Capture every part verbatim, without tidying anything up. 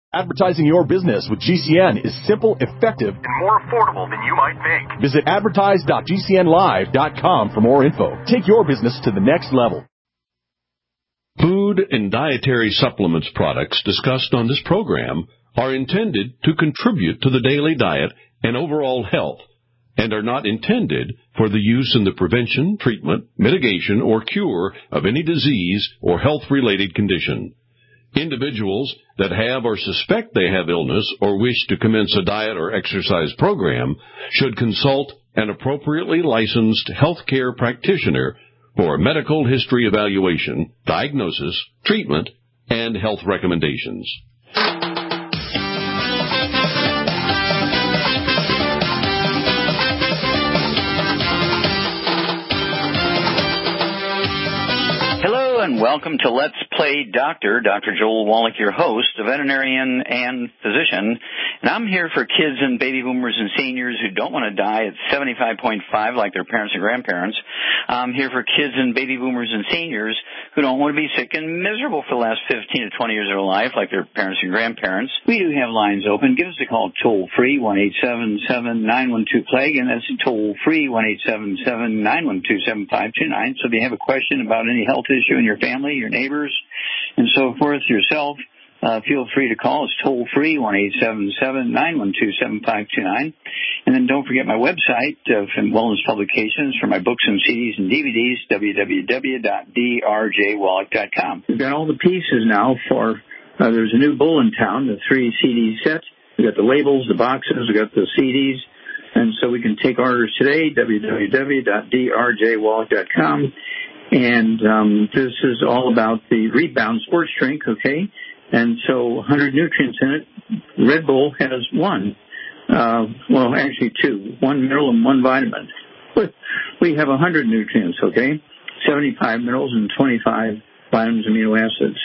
Advertising your business with G C N is simple, effective, and more affordable than you might think. Visit advertise dot g c n live dot com for more info. Take your business to the next level. Food and dietary supplements products discussed on this program are intended to contribute to the daily diet and overall health, and are not intended for the use in the prevention, treatment, mitigation, or cure of any disease or health-related condition. Individuals that have or suspect they have illness or wish to commence a diet or exercise program should consult an appropriately licensed healthcare practitioner for a medical history evaluation, diagnosis, treatment, and health recommendations. And welcome to Let's Play Doctor. Doctor Joel Wallach, your host, a veterinarian and physician. And I'm here for kids and baby boomers and seniors who don't want to die at seventy-five point five like their parents and grandparents. I'm here for kids and baby boomers and seniors who don't want to be sick and miserable for the last fifteen to twenty years of their life like their parents and grandparents. We do have lines open. Give us a call toll-free, one eight seven seven, nine one two, plague, and that's toll-free, one eight seven seven, nine one two, seven five two nine. So if you have a question about any health issue in your family, your neighbors, and so forth, yourself, uh, feel free to call us toll-free, one eight seven seven, nine one two, seven five two nine. And then don't forget my website uh, from Wellness Publications for my books and C Ds and D V Ds, w w w dot d r j wallach dot com. We've got all the pieces now for, uh, there's a new bull in town, the three C D set. We've got the labels, the boxes, we've got the C Ds. And so we can take orders today, w w w dot d r j wallach dot com. And um, this is all about the Rebound Sports Drink, okay? And so one hundred nutrients in it. Red Bull has one. Uh, well, actually two. One mineral and one vitamin. But we have one hundred nutrients, okay? seventy-five minerals and twenty-five vitamins and amino acids.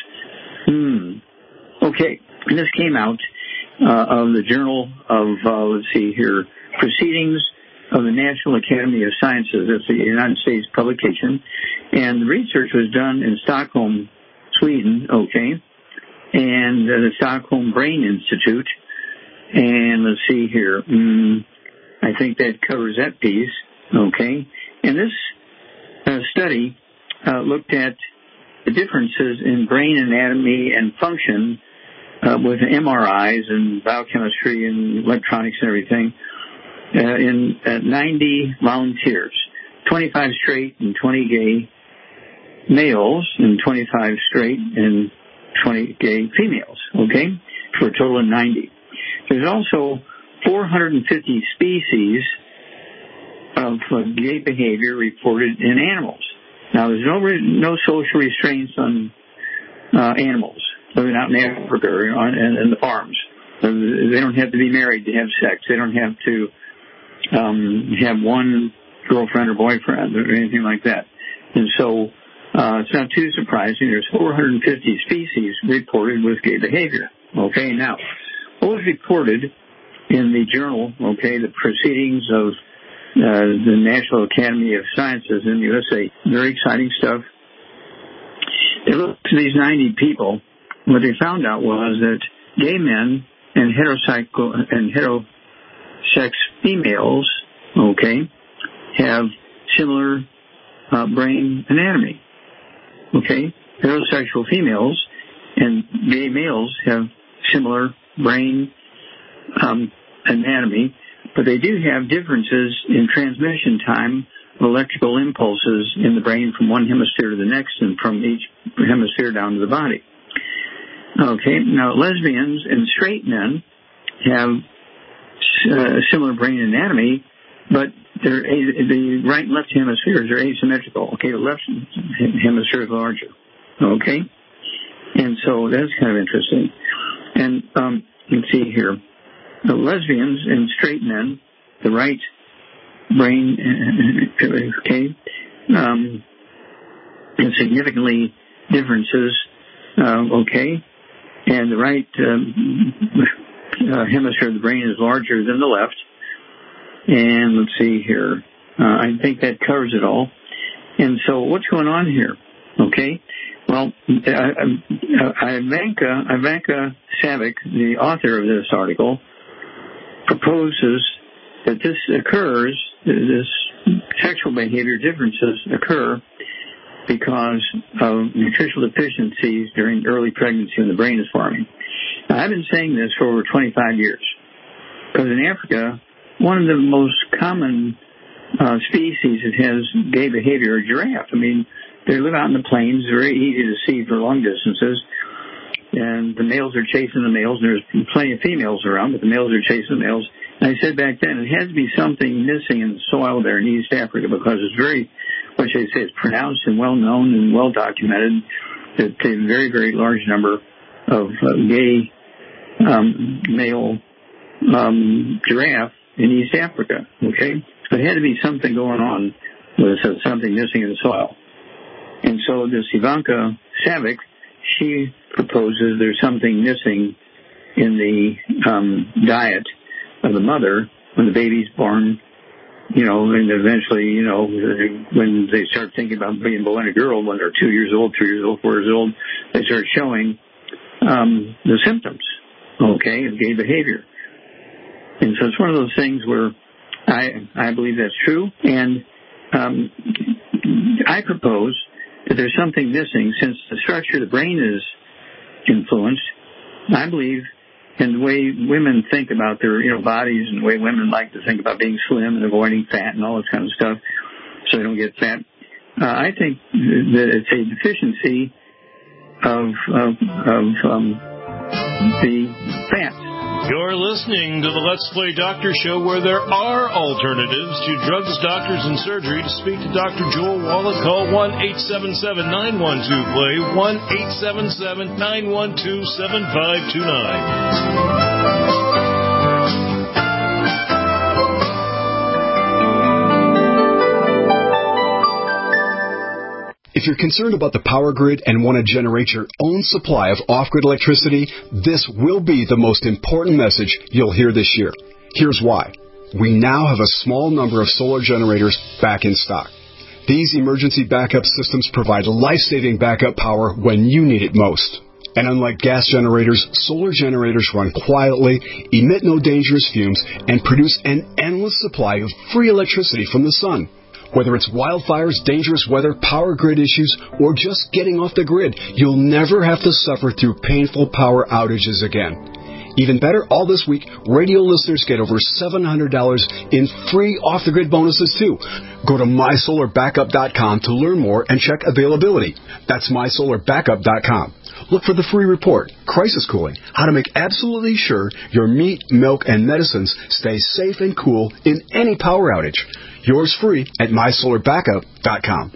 Hmm. Okay. And this came out uh, of the Journal of, uh, let's see here, Proceedings of the National Academy of Sciences. It's a United States publication. And the research was done in Stockholm, Sweden, okay, and uh, the Stockholm Brain Institute. And let's see here. Mm, I think that covers that piece, okay. And this uh, study uh, looked at the differences in brain anatomy and function uh, with M R Is and biochemistry and electronics and everything uh, in uh, ninety volunteers, twenty-five straight and twenty gay males and twenty-five straight and twenty gay females, okay, for a total of ninety. There's also four hundred fifty species of uh, gay behavior reported in animals. Now, there's no no social restraints on uh, animals living out in Africa or on in, in the farms. They don't have to be married to have sex. They don't have to um, have one girlfriend or boyfriend or anything like that. And so uh, it's not too surprising. There's four hundred fifty species reported with gay behavior. Okay, now, what was reported in the journal, okay, the Proceedings of uh, the National Academy of Sciences in the U S A, very exciting stuff. They looked at these ninety people. What they found out was that gay men and heterosexual and heterosex females, okay, have similar uh, brain anatomy. Okay, heterosexual females and gay males have similar brain um, anatomy, but they do have differences in transmission time of electrical impulses in the brain from one hemisphere to the next and from each hemisphere down to the body. Okay, now lesbians and straight men have uh, similar brain anatomy, but they're, the right and left hemispheres are asymmetrical. Okay, the left hemisphere is larger. Okay, and so that's kind of interesting. And um, you can see here, the lesbians and straight men, the right brain, okay, um, and significantly differences, uh, okay, and the right um, uh, hemisphere of the brain is larger than the left. And let's see here, uh, I think that covers it all. And so what's going on here? Okay, Well, uh, Ivanka, Ivanka Savic, the author of this article, proposes that this occurs, this sexual behavior differences occur because of nutritional deficiencies during early pregnancy when the brain is forming. Now, I've been saying this for over twenty-five years, because in Africa, one of the most common uh, species that has gay behavior are giraffe. I mean, they live out in the plains, very easy to see for long distances, and the males are chasing the males, and there's plenty of females around, but the males are chasing the males. And I said back then, it has to be something missing in the soil there in East Africa, because it's very, what should I say, it's pronounced and well known and well documented that a very, very large number of uh, gay um, male um, giraffe in East Africa, okay? So it had to be something going on with uh, something missing in the soil. And so this Ivanka Savic, she proposes there's something missing in the um, diet of the mother when the baby's born, you know, and eventually, you know, when they start thinking about being a boy and a girl, when they're two years old, three years old, four years old, they start showing um, the symptoms, okay, of gay behavior. And so it's one of those things where I I believe that's true, and um, I propose that there's something missing since the structure of the brain is influenced. I believe in the way women think about their, you know, bodies, and the way women like to think about being slim and avoiding fat and all this kind of stuff so they don't get fat. Uh, I think that it's a deficiency of, of, of um, the fat. You're listening to the Let's Play Doctor Show, where there are alternatives to drugs, doctors, and surgery. To speak to Doctor Joel Wallach, call one eight seven seven, nine one two, P L A Y, one eight seven seven, nine one two, seven five two nine. If you're concerned about the power grid and want to generate your own supply of off-grid electricity, this will be the most important message you'll hear this year. Here's why. We now have a small number of solar generators back in stock. These emergency backup systems provide life-saving backup power when you need it most. And unlike gas generators, solar generators run quietly, emit no dangerous fumes, and produce an endless supply of free electricity from the sun. Whether it's wildfires, dangerous weather, power grid issues, or just getting off the grid, you'll never have to suffer through painful power outages again. Even better, all this week, radio listeners get over seven hundred dollars in free off-the-grid bonuses, too. Go to my solar backup dot com to learn more and check availability. That's my solar backup dot com. Look for the free report, Crisis Cooling, how to make absolutely sure your meat, milk, and medicines stay safe and cool in any power outage. Yours free at my solar backup dot com.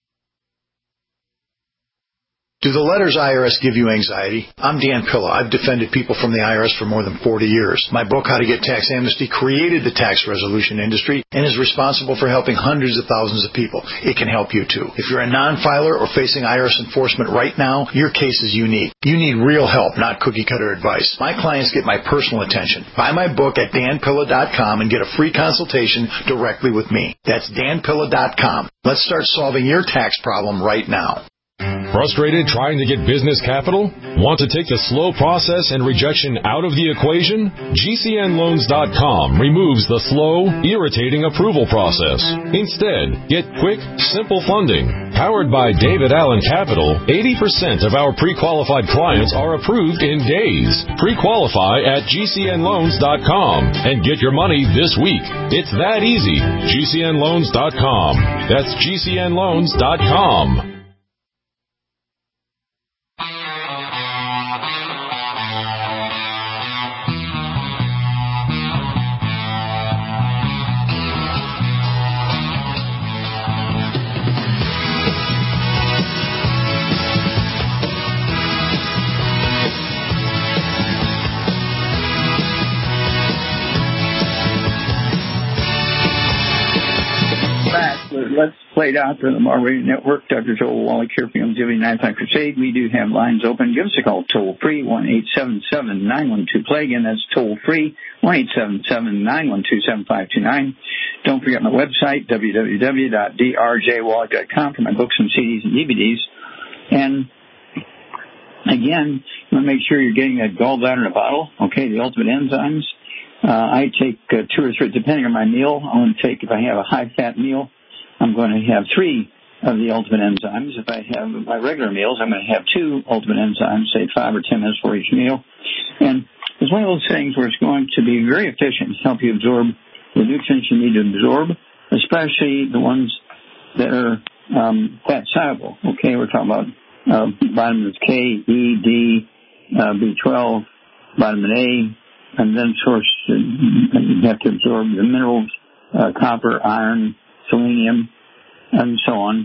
Do the letters I R S give you anxiety? I'm Dan Pilla. I've defended people from the I R S for more than forty years. My book, How to Get Tax Amnesty, created the tax resolution industry and is responsible for helping hundreds of thousands of people. It can help you, too. If you're a non-filer or facing I R S enforcement right now, your case is unique. You need real help, not cookie-cutter advice. My clients get my personal attention. Buy my book at dan pilla dot com and get a free consultation directly with me. That's dan pilla dot com. Let's start solving your tax problem right now. Frustrated trying to get business capital? Want to take the slow process and rejection out of the equation? G C N loans dot com removes the slow, irritating approval process. Instead, get quick, simple funding. Powered by David Allen Capital, eighty percent of our pre-qualified clients are approved in days. Pre-qualify at G C N loans dot com and get your money this week. It's that easy. G C N loans dot com. That's G C N loans dot com. Let's Play Doctor on the Mar Radio Network. Doctor Joel Wallach here from the ninety-five Crusade. We do have lines open. Give us a call toll free, one eight seven seven, nine one two, play. Again, that's toll free, one eight seven seven, nine one two, seven five two nine. Don't forget my website, w w w dot d r j wallach dot com, for my books and C Ds and D V Ds. And again, you want to make sure you're getting a gallbladder in a bottle. Okay, the ultimate enzymes. Uh, I take uh, two or three, depending on my meal. I want to take, if I have a high-fat meal, I'm going to have three of the ultimate enzymes. If I have my regular meals, I'm going to have two ultimate enzymes, say five or ten minutes for each meal. And it's one of those things where it's going to be very efficient to help you absorb the nutrients you need to absorb, especially the ones that are um, fat soluble. Okay, we're talking about uh, vitamins K, E, D, uh, B twelve, vitamin A, and then, of course, you have to absorb the minerals, uh, copper, iron, selenium, and so on.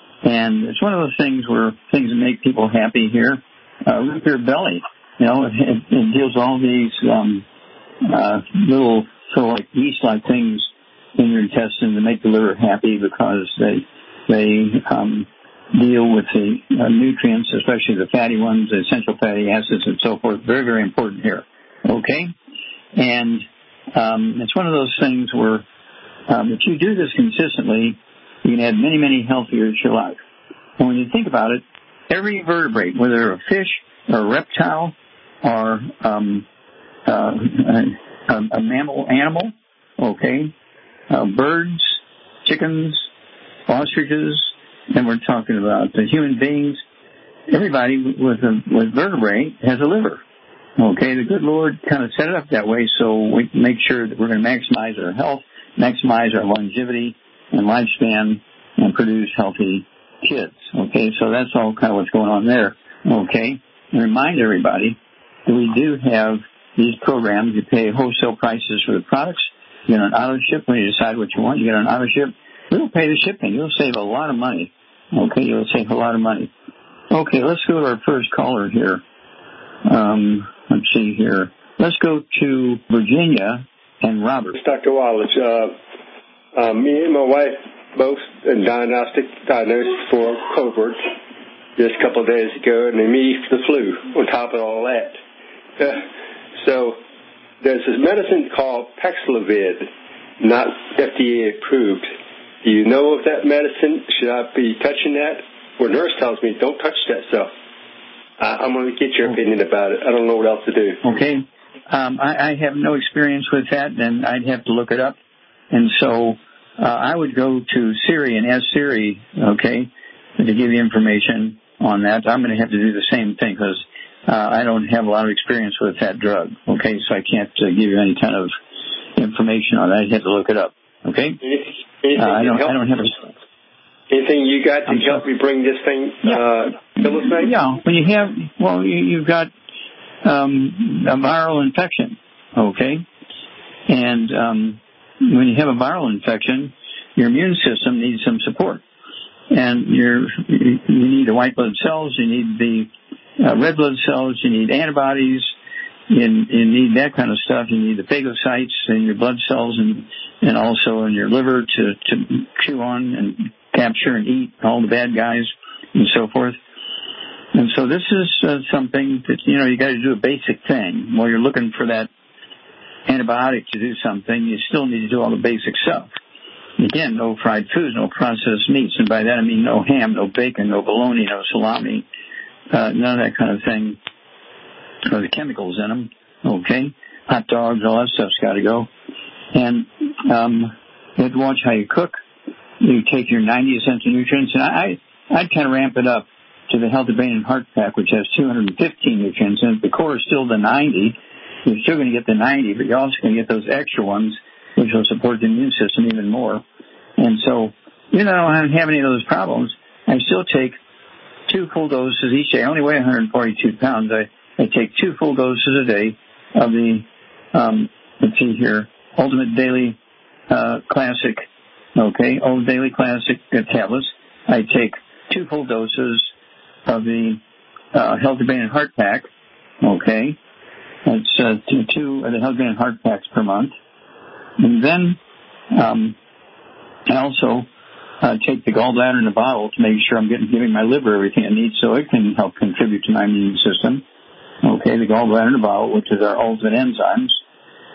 And it's one of those things where things that make people happy here. Uh, root beer belly, you know, it, it deals with all these um, uh, little sort of like yeast-like things in your intestine to make the liver happy because they they um, deal with the uh, nutrients, especially the fatty ones, the essential fatty acids, and so forth. Very, very important here. Okay, and um, it's one of those things where um, if you do this consistently, you can add many, many health years to your life. And when you think about it, every vertebrate, whether a fish or a reptile or um, uh, a, a mammal animal, okay, uh, birds, chickens, ostriches, and we're talking about the human beings, everybody with a with vertebrae has a liver. Okay, the good Lord kind of set it up that way so we can make sure that we're going to maximize our health, maximize our longevity and lifespan, and produce healthy kids. Okay, so that's all kind of what's going on there. Okay, and remind everybody that we do have these programs. You pay wholesale prices for the products. You get an auto ship when you decide what you want. You get an auto ship. We'll pay the shipping. You'll save a lot of money. Okay, you'll save a lot of money. Okay, let's go to our first caller here. Um, let's see here. Let's go to Virginia and Robert. Doctor Wallace, uh, uh, me and my wife both diagnostic diagnosed for COVID just a couple of days ago, and then me for the flu on top of all that. Uh, so there's this medicine called Paxlovid, not F D A approved. Do you know of that medicine? Should I be touching that? Well, nurse tells me don't touch that stuff. Uh, I'm going to get your opinion about it. I don't know what else to do. Okay. Um, I, I have no experience with that, and I'd have to look it up. And so uh, I would go to Siri and ask Siri, okay, to give you information on that. I'm going to have to do the same thing because uh, I don't have a lot of experience with that drug, okay, so I can't uh, give you any kind of information on that. I'd have to look it up, okay? Anything, uh, I don't. I don't have a. Anything you got to I'm help sorry. me bring this thing, yeah. uh, Phyllis thing? Yeah, when you have, well, you, you've got um, a viral infection, okay? And um, when you have a viral infection, your immune system needs some support. And you're, you need the white blood cells, you need the uh, red blood cells, you need antibodies, you, you need that kind of stuff. You need the phagocytes in your blood cells and, and also in your liver to, to chew on and capture and eat all the bad guys and so forth. And so this is uh, something that, you know, you got to do a basic thing. While you're looking for that antibiotic to do something, you still need to do all the basic stuff. Again, no fried foods, no processed meats. And by that I mean no ham, no bacon, no bologna, no salami, uh, none of that kind of thing. Or the chemicals in them, okay? Hot dogs, all that stuff's got to go. And um, you have to watch how you cook. You take your ninety essential nutrients, and I, I'd kind of ramp it up to the Healthy Brain and Heart Pack, which has two hundred fifteen nutrients, and if the core is still the ninety, you're still going to get the ninety, but you're also going to get those extra ones, which will support the immune system even more. And so, even though I don't have any of those problems, I still take two full doses each day. I only weigh one hundred forty-two pounds. I, I take two full doses a day of the, um, let's see here, Ultimate Daily uh, Classic, okay, Old Daily Classic uh, tablets. I take two full doses of the uh, Healthy Brain and Heart Pack, okay. That's uh, two, two of the Healthy Brain and Heart Packs per month. And then um, I also uh, take the gallbladder in a bottle to make sure I'm getting giving my liver everything it needs so it can help contribute to my immune system. Okay, the gallbladder in a bottle, which is our ultimate enzymes.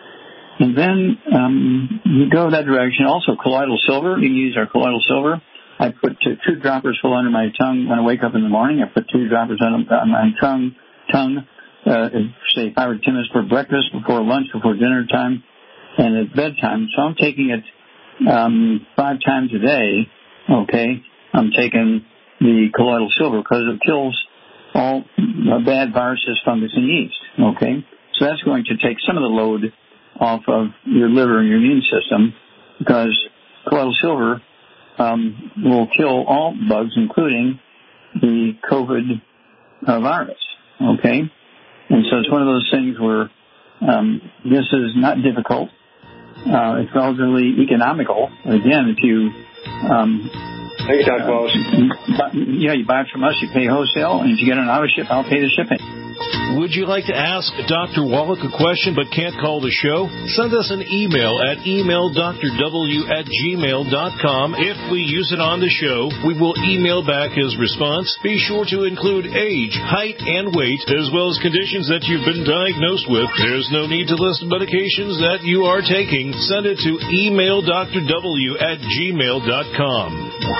And then um, you go that direction. Also, colloidal silver. You can use our colloidal silver. I put two, two droppers full under my tongue when I wake up in the morning. I put two droppers on, on my tongue, tongue uh, say five or ten minutes for breakfast, before lunch, before dinner time, and at bedtime. So I'm taking it um, five times a day, okay? I'm taking the colloidal silver because it kills all bad viruses, fungus, and yeast, okay? So that's going to take some of the load off of your liver and your immune system, because colloidal silver um, will kill all bugs, including the COVID uh, virus, okay? And so it's one of those things where um, this is not difficult. Uh, it's relatively economical. Again, if you... Um, Thank you, Doctor Wallace. Uh, yeah, you buy it from us, you pay wholesale, and if you get an auto ship, I'll pay the shipping. Would you like to ask Doctor Wallach a question but can't call the show? Send us an email at email d r w at gmail dot com. If we use it on the show, we will email back his response. Be sure to include age, height, and weight, as well as conditions that you've been diagnosed with. There's no need to list medications that you are taking. Send it to email d r w at gmail dot com.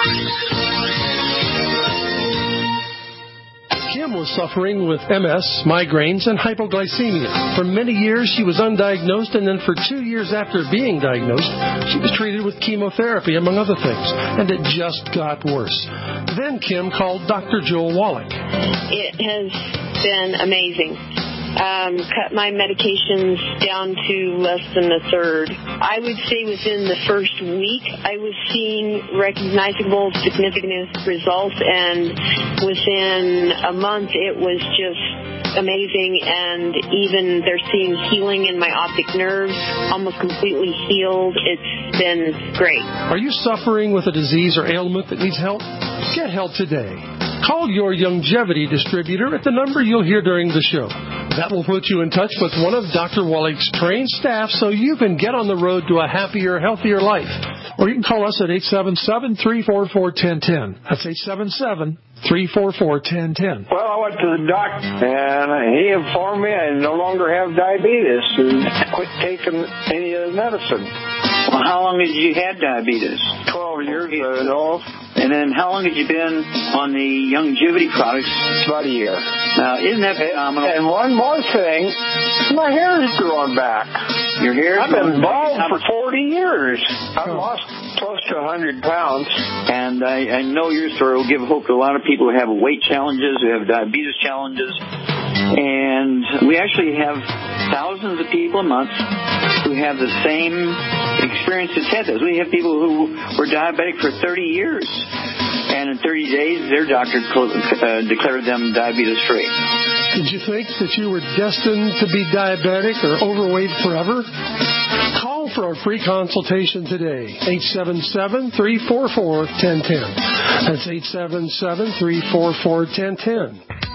Kim was suffering with M S, migraines, and hypoglycemia. For many years, she was undiagnosed, and then for two years after being diagnosed, she was treated with chemotherapy, among other things, and it just got worse. Then Kim called Doctor Joel Wallach. It has been amazing. Um, cut my medications down to less than a third. I would say within the first week, I was seeing recognizable, significant results, and within a month, it was just amazing. And even they're seeing healing in my optic nerves, almost completely healed. It's been great. Are you suffering with a disease or ailment that needs help? Get help today. Call your Youngevity distributor at the number you'll hear during the show. That will put you in touch with one of Doctor Wallach's trained staff so you can get on the road to a happier, healthier life. Or you can call us at eight seven seven, three four four, one zero one zero. That's eight seven seven, three four four, one zero one zero. Well, I went to the doctor, and he informed me I no longer have diabetes and quit taking any of the medicine. Well, how long did you have diabetes? Twelve years ago. And then how long had you been on the Youngevity products? About a year. Now, isn't that phenomenal? And one more thing, my hair is growing back. Your hair? I've been bald for forty years. I've lost close to one hundred pounds. And I, I know your story will give hope to a lot of people who have weight challenges, who have diabetes challenges. And we actually have thousands of people a month who have the same experience as Ted does. We have people who were diabetic for thirty years. And in thirty days, their doctor uh, declared them diabetes-free. Did you think that you were destined to be diabetic or overweight forever? Call for a free consultation today. eight seven seven, three four four, one zero one zero. That's eight seven seven, three four four, one zero one zero.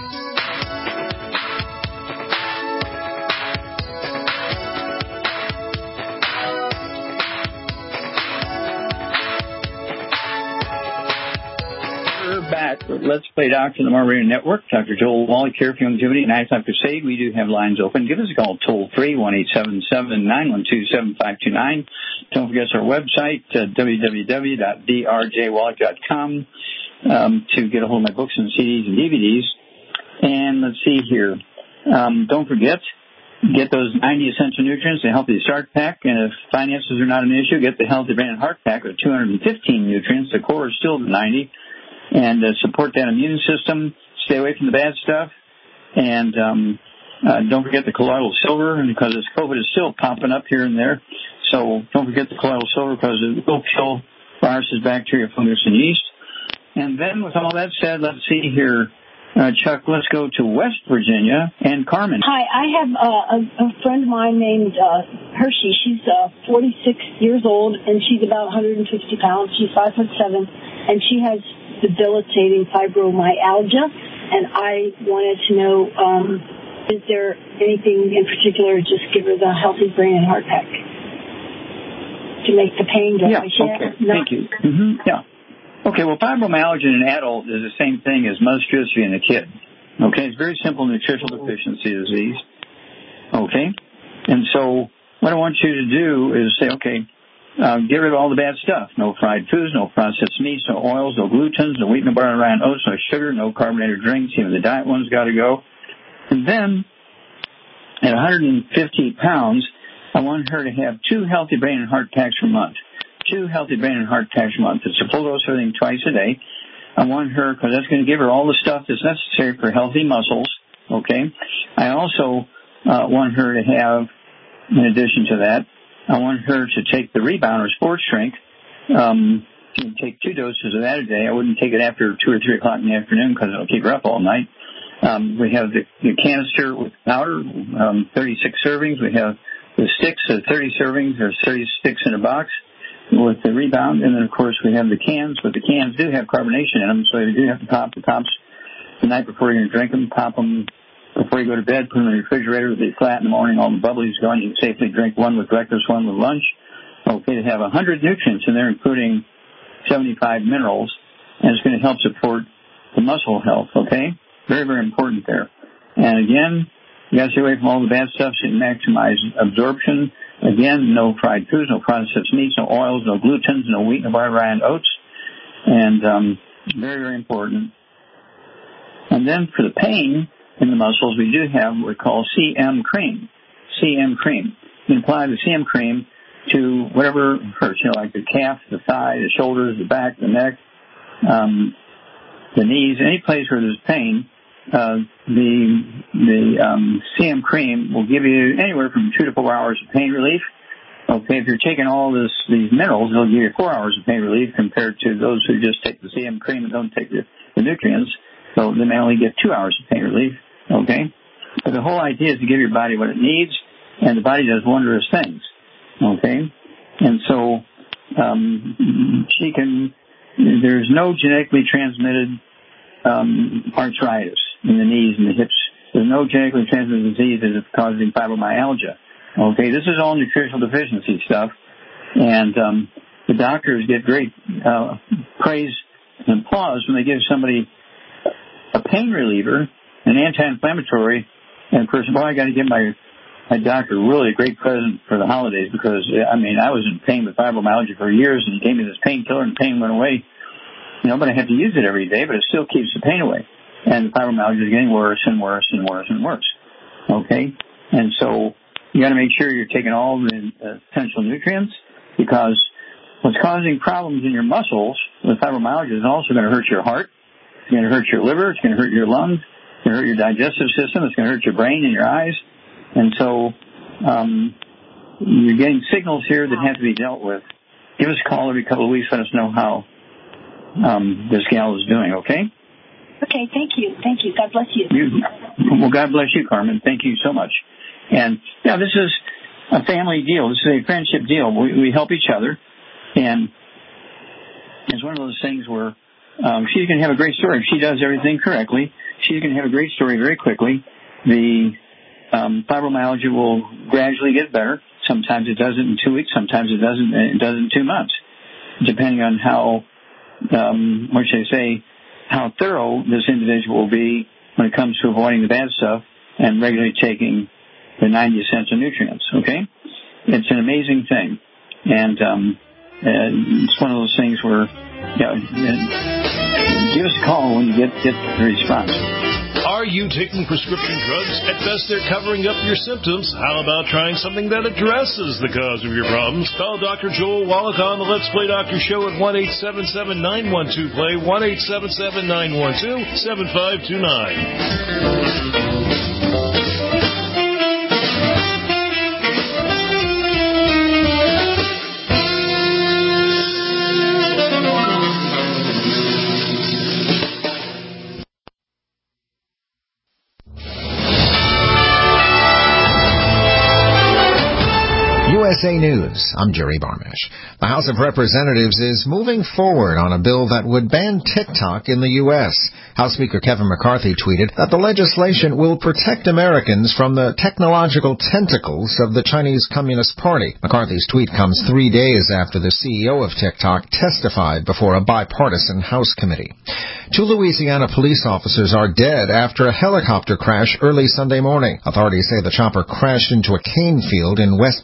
Let's Play Doctor on the More Radio Network. Doctor Joel Wallach here for Youngevity and Eyesight Crusade. We do have lines open. Give us a call toll free, one eight seven seven, nine one two, seven five two nine. Don't forget our website, uh, w w w dot d r j wallach dot com, um, to get a hold of my books and C Ds and D V Ds. And let's see here. Um, don't forget, get those ninety essential nutrients, the Healthy Start Pack. And if finances are not an issue, get the Healthy Brain and Heart Pack with two hundred fifteen nutrients. The core is still the ninety. And uh, support that immune system. Stay away from the bad stuff. And um, uh, don't forget the colloidal silver, because this COVID is still popping up here and there. So don't forget the colloidal silver, because it will kill viruses, bacteria, fungus, and yeast. And then with all that said, let's see here. Uh, Chuck, let's go to West Virginia and Carmen. Hi, I have uh, a, a friend of mine named uh, Hershey. She's uh, forty-six years old, and she's about one hundred fifty pounds. She's five foot seven, and she has debilitating fibromyalgia, and I wanted to know, um, is there anything in particular, just give her the Healthy Brain and Heart Pack to make the pain go away? Yeah, okay, no. Thank you. Mm-hmm. Yeah. Okay, well, fibromyalgia in an adult is the same thing as muscular dystrophy in a kid. Okay, it's very simple nutritional deficiency disease. Okay, and so what I want you to do is say, okay, uh, get rid of all the bad stuff. No fried foods, no processed meats, no oils, no glutens, no wheat, no barley, rye, and oats, no sugar, no carbonated drinks. Even the diet ones got to go. And then, at one hundred fifty pounds, I want her to have two healthy brain and heart attacks per month. Two healthy brain and heart attacks per month. It's a full dose of everything twice a day. I want her, because that's going to give her all the stuff that's necessary for healthy muscles, okay? I also uh, want her to have, in addition to that, I want her to take the Rebound or Sports Drink, um, take two doses of that a day. I wouldn't take it after two or three o'clock in the afternoon because it'll keep her up all night. Um, we have the, the canister with powder, um, thirty-six servings. We have the sticks, uh, thirty servings. There's thirty sticks in a box with the Rebound. And then, of course, we have the cans, but the cans do have carbonation in them, so you do have to pop the tops the night before you're going to drink them. Pop them before you go to bed. Put them in the refrigerator. They'll be flat in the morning. All the bubbly's gone. You can safely drink one with breakfast, one with lunch. Okay, they have one hundred nutrients in there, including seventy-five minerals, and it's going to help support the muscle health, okay? Very, very important there. And again, you got to stay away from all the bad stuff so you maximize absorption. Again, no fried foods, no processed meats, no oils, no glutens, no wheat, no barley, rye, and oats. And um, very, very important. And then for the pain in the muscles, we do have what we call C M cream. C M cream. You can apply the C M cream to whatever hurts, you know, like the calf, the thigh, the shoulders, the back, the neck, um, the knees, any place where there's pain. Uh, the the um, C M cream will give you anywhere from two to four hours of pain relief. Okay, if you're taking all this these minerals, it'll give you four hours of pain relief compared to those who just take the C M cream and don't take the, the nutrients. So they may only get two hours of pain relief. Okay, but the whole idea is to give your body what it needs, and the body does wondrous things. Okay, and so um, she can. There's no genetically transmitted um, arthritis in the knees and the hips. There's no genetically transmitted disease that is causing fibromyalgia. Okay, this is all nutritional deficiency stuff, and um, the doctors get great uh, praise and applause when they give somebody a pain reliever, an anti-inflammatory, and of course, well, I got to give my my doctor really a great present for the holidays because I mean I was in pain with fibromyalgia for years, and he gave me this painkiller, and the pain went away. You know, but I have to use it every day, but it still keeps the pain away. And the fibromyalgia is getting worse and worse and worse and worse. Okay? And so you got to make sure you're taking all the uh, essential nutrients because what's causing problems in your muscles with fibromyalgia is also going to hurt your heart. It's going to hurt your liver. It's going to hurt your lungs. It's going to hurt your digestive system. It's going to hurt your brain and your eyes. And so um, you're getting signals here that have to be dealt with. Give us a call every couple of weeks. Let us know how um, this gal is doing, okay? Okay, thank you. Thank you. God bless you. you. Well, God bless you, Carmen. Thank you so much. And, yeah, this is a family deal. This is a friendship deal. We, we help each other. And it's one of those things where um, she's going to have a great story. If she does everything correctly, she's going to have a great story very quickly. The um, fibromyalgia will gradually get better. Sometimes it does it in two weeks. Sometimes it doesn't. It does it in two months, depending on how, um, what should I say, how thorough this individual will be when it comes to avoiding the bad stuff and regularly taking the ninety essential nutrients, okay? It's an amazing thing. And um, uh, it's one of those things where, yeah, uh, give us a call when you get, get the response. Are you taking prescription drugs? At best, they're covering up your symptoms. How about trying something that addresses the cause of your problems? Call Doctor Joel Wallach on the Let's Play Doctor Show at one eight seven seven, nine one two, play, one eight seven seven, nine one two, seven five two nine. U S A News. I'm Jerry Barmash. The House of Representatives is moving forward on a bill that would ban TikTok in the U S House Speaker Kevin McCarthy tweeted that the legislation will protect Americans from the technological tentacles of the Chinese Communist Party. McCarthy's tweet comes three days after the C E O of TikTok testified before a bipartisan House committee. Two Louisiana police officers are dead after a helicopter crash early Sunday morning. Authorities say the chopper crashed into a cane field in West Baton Rouge,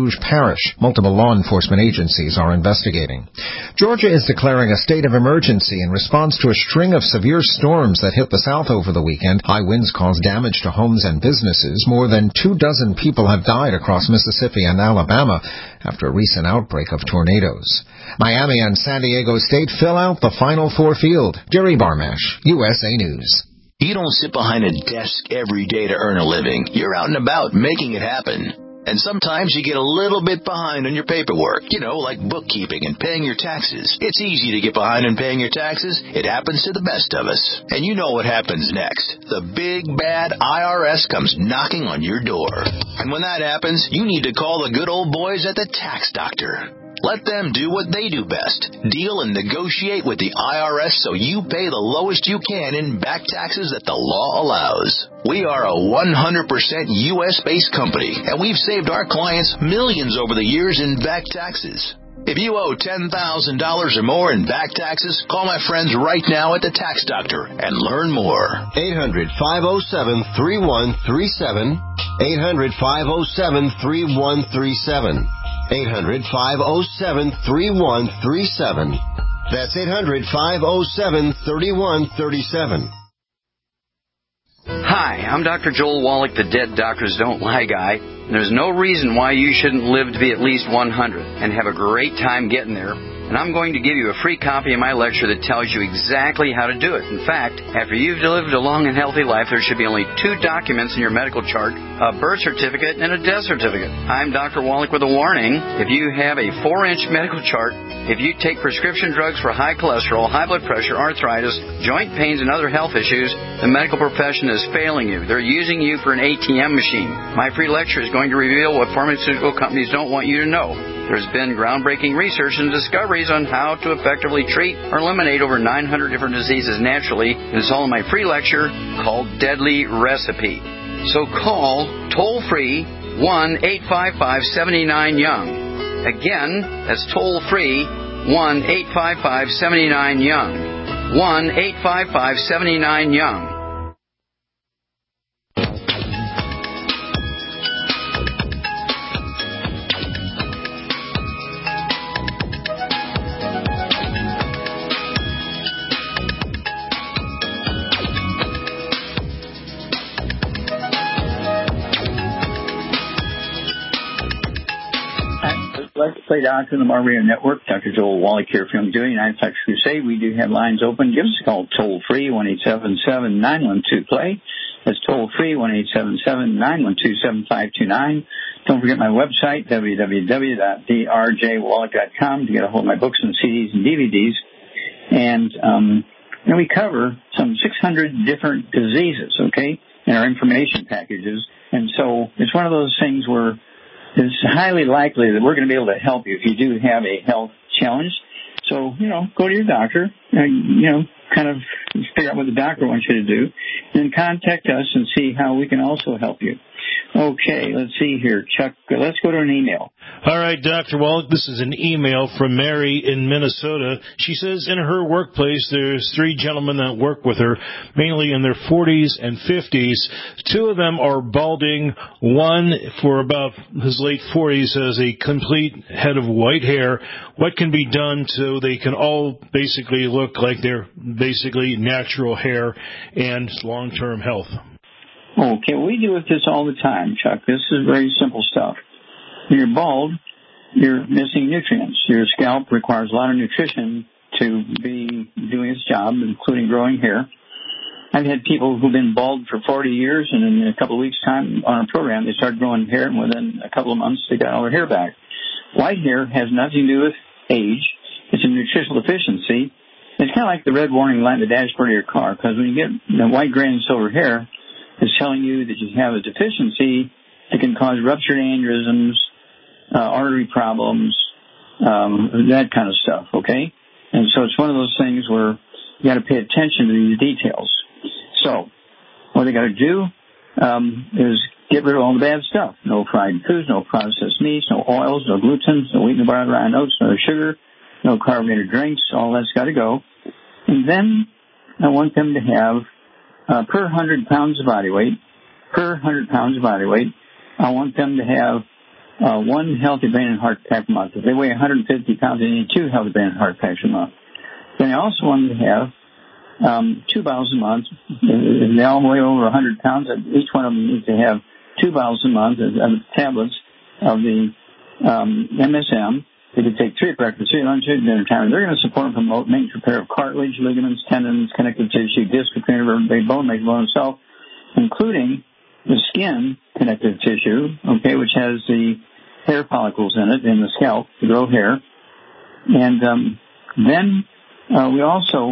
Rouge Parish. Multiple law enforcement agencies are investigating. Georgia is declaring a state of emergency in response to a string of severe storms that hit the south over the weekend. High winds caused damage to homes and businesses. More than two dozen people have died across Mississippi and Alabama after a recent outbreak of tornadoes. Miami and San Diego State fill out the Final Four field. Jerry Barmash, U S A News. You don't sit behind a desk every day to earn a living. You're out and about making it happen. And sometimes you get a little bit behind on your paperwork, you know, like bookkeeping and paying your taxes. It's easy to get behind on paying your taxes. It happens to the best of us. And you know what happens next. The big, bad I R S comes knocking on your door. And when that happens, you need to call the good old boys at the Tax Doctor. Let them do what they do best. Deal and negotiate with the I R S so you pay the lowest you can in back taxes that the law allows. We are a one hundred percent U S-based company, and we've saved our clients millions over the years in back taxes. If you owe ten thousand dollars or more in back taxes, call my friends right now at the Tax Doctor and learn more. eight hundred, five oh seven, three one three seven. eight hundred, five oh seven, three one three seven. eight hundred, five oh seven, three one three seven. That's eight hundred, five oh seven, three one three seven. Hi, I'm Doctor Joel Wallach, the Dead Doctors Don't Lie guy. There's no reason why you shouldn't live to be at least one hundred and have a great time getting there. And I'm going to give you a free copy of my lecture that tells you exactly how to do it. In fact, after you've lived a long and healthy life, there should be only two documents in your medical chart, a birth certificate and a death certificate. I'm Doctor Wallach with a warning. If you have a four-inch medical chart, if you take prescription drugs for high cholesterol, high blood pressure, arthritis, joint pains, and other health issues, the medical profession is failing you. They're using you for an A T M machine. My free lecture is going to reveal what pharmaceutical companies don't want you to know. There's been groundbreaking research and discoveries on how to effectively treat or eliminate over nine hundred different diseases naturally. And it's all in my free lecture called Deadly Recipe. So call toll-free one eight five five, seven nine, young. Again, that's toll-free one eight five five, seven nine, young. one eight five five, seven nine, young. Let's Play Doctor on the Mark Radio Network. Doctor Joel Wallach here from doing United Facts Crusade. We do have lines open. Give us a call toll-free, one eight seven seven, nine one two, play. That's toll-free, one eight seven seven, nine one two, seven five two nine. Don't forget my website, w w w dot d r j wallach dot com, to get a hold of my books and C Ds and D V Ds. And, um, and we cover some six hundred different diseases, okay, in our information packages. And so it's one of those things where it's highly likely that we're going to be able to help you if you do have a health challenge. So, you know, go to your doctor, and, you know, kind of figure out what the doctor wants you to do, then contact us and see how we can also help you. Okay, let's see here. Chuck, let's go to an email. All right, Doctor Wallach, this is an email from Mary in Minnesota. She says in her workplace there's three gentlemen that work with her, mainly in their forties and fifties. Two of them are balding. One, for about his late forties, has a complete head of white hair. What can be done so they can all basically look like they're basically natural hair and long-term health? Okay, we deal with this all the time, Chuck. This is very simple stuff. When you're bald, you're missing nutrients. Your scalp requires a lot of nutrition to be doing its job, including growing hair. I've had people who've been bald for forty years, and in a couple of weeks' time on a program, they started growing hair, and within a couple of months, they got all their hair back. White hair has nothing to do with age. It's a nutritional deficiency. It's kind of like the red warning light in the dashboard of your car, because when you get the white, gray, and silver hair, it's telling you that you have a deficiency that can cause ruptured aneurysms, uh, artery problems, um, that kind of stuff, okay? And so it's one of those things where you got to pay attention to these details. So what they got to do um, is get rid of all the bad stuff. No fried foods, no processed meats, no oils, no gluten, no wheat, no barley, rye, oats, no sugar, no carbonated drinks. All that's got to go. And then I want them to have Uh, per one hundred pounds of body weight, per one hundred pounds of body weight, I want them to have uh, one healthy brain and heart pack a month. If they weigh one hundred fifty pounds, they need two healthy brain and heart packs a month. Then I also want them to have um, two bottles a month. If they all weigh over one hundred pounds, each one of them needs to have two bottles a month of, of tablets of the um, M S M. They could take three at breakfast, three at lunch, three at dinner time. They're going to support and promote maintenance repair of cartilage, ligaments, tendons, connective tissue, disc, vertebrae, bone, make bone itself, including the skin connective tissue, okay, which has the hair follicles in it, in the scalp, to grow hair. And um, then uh, we also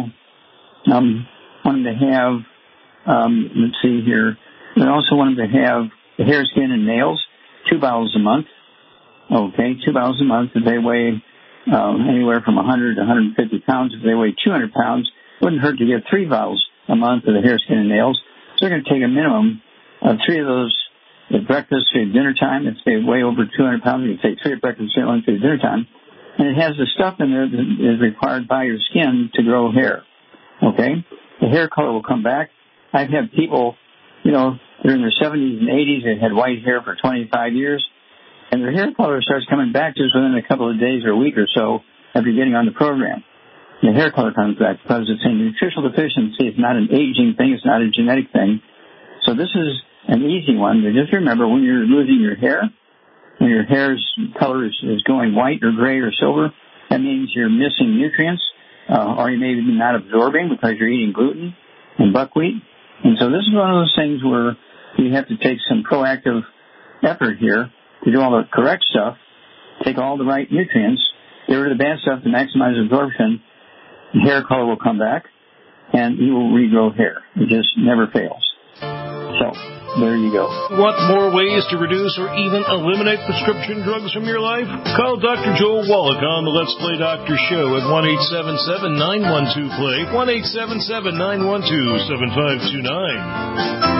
um, want them to have, um, let's see here, we also want them to have the hair, skin, and nails, two bottles a month. Okay, two bottles a month. If they weigh um, anywhere from one hundred to one hundred fifty pounds, if they weigh two hundred pounds, it wouldn't hurt to get three bottles a month of the hair, skin, and nails. So they're going to take a minimum of three of those at breakfast, three at dinner time. If they weigh over two hundred pounds, you can take three at breakfast, three at lunch, three at dinner time. And it has the stuff in there that is required by your skin to grow hair. Okay? The hair color will come back. I've had people, you know, they're in their seventies and eighties, they had white hair for twenty-five years. And their hair color starts coming back just within a couple of days or a week or so after getting on the program. The hair color comes back because it's a nutritional deficiency. It's not an aging thing. It's not a genetic thing. So this is an easy one. But just remember, when you're losing your hair, when your hair's color is, is going white or gray or silver, that means you're missing nutrients, uh, or you may be not absorbing because you're eating gluten and buckwheat. And so this is one of those things where you have to take some proactive effort here to do all the correct stuff, take all the right nutrients, get rid of the bad stuff to maximize absorption, hair color will come back, and you will regrow hair. It just never fails. So, there you go. Want more ways to reduce or even eliminate prescription drugs from your life? Call Doctor Joel Wallach on the Let's Play Doctor Show at one eight seven seven, nine one two, play, one eight seven seven, nine one two, seven five two nine.